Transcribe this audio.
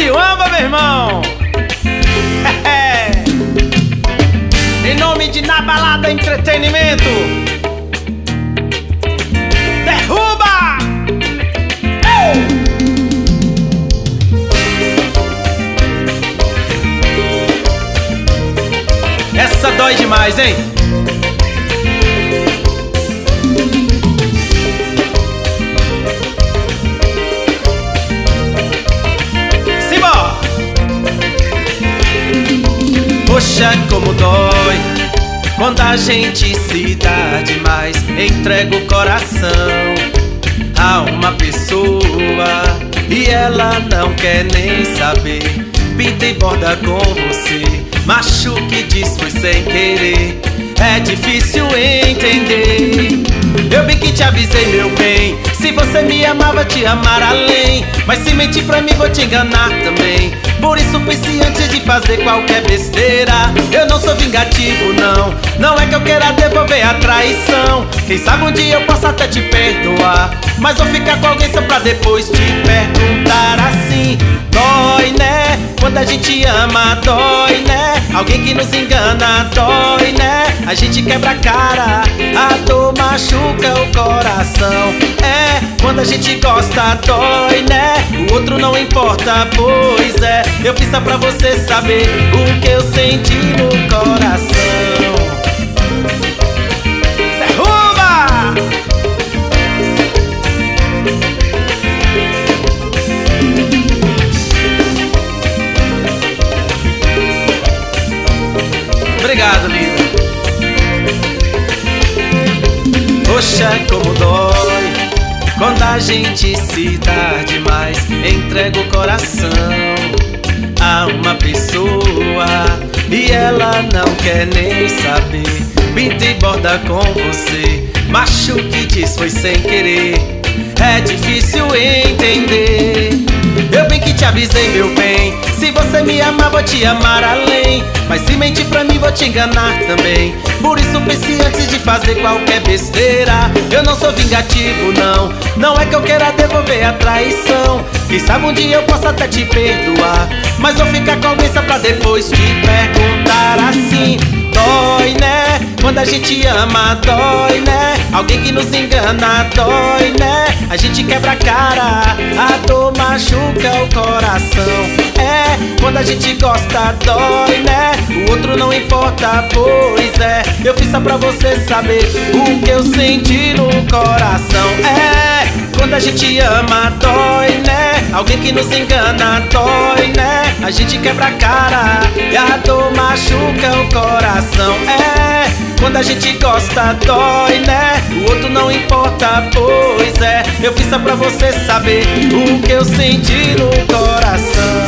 Catiuamba, meu irmão. Em nome de Na Balada Entretenimento, derruba! Essa dói demais, hein? Poxa, como dói quando a gente se dá demais. Entrega o coração a uma pessoa e ela não quer nem saber. Pinta e borda com você, machuca e diz foi sem querer. É difícil entender. Eu bem que te avisei, meu bem, se você me amava, te amar além. Mas se mentir pra mim, vou te enganar também. Por isso pense antes de fazer qualquer besteira. Eu não sou vingativo, não. Não é que eu queira devolver a traição. Quem sabe um dia eu possa até te perdoar, mas vou ficar com alguém só pra depois te perguntar assim. Dói, né? Quando a gente ama, dói, né? Alguém que nos engana, dói, né? A gente quebra a cara, a dor machuca o coração. É, quando a gente gosta, dói, né? O outro não importa, pois é. Eu fiz só pra você saber o que eu senti no coração. Derruba! Obrigado, lindo. Poxa, como dói quando a gente se dá demais. Entrega o coração a uma pessoa e ela não quer nem saber. Pinta e borda com você, machuca e diz foi sem querer. É difícil entender. Eu bem que te avisei, meu bem, se você me amar, vou te amar além. Mas se mentir pra mim, vou te enganar também. Por isso pense antes de fazer qualquer besteira. Eu não sou vingativo, não. Não é que eu queira devolver a traição. Quem sabe um dia eu possa até te perdoar, mas vou ficar com alguém só pra depois te perguntar assim. Dói, né? Quando a gente ama, dói, né? Alguém que nos engana, dói, né? A gente quebra a cara, a dor machuca o coração. É, quando a gente gosta, dói, né? O outro não importa, pois é. Eu fiz só pra você saber o que eu senti no coração. É, quando a gente ama, dói, né? Alguém que nos engana, dói, né? A gente quebra a cara e a dor machuca o coração. É, quando a gente gosta, dói, né? O outro não importa, pois é. Eu fiz só pra você saber o que eu senti no coração.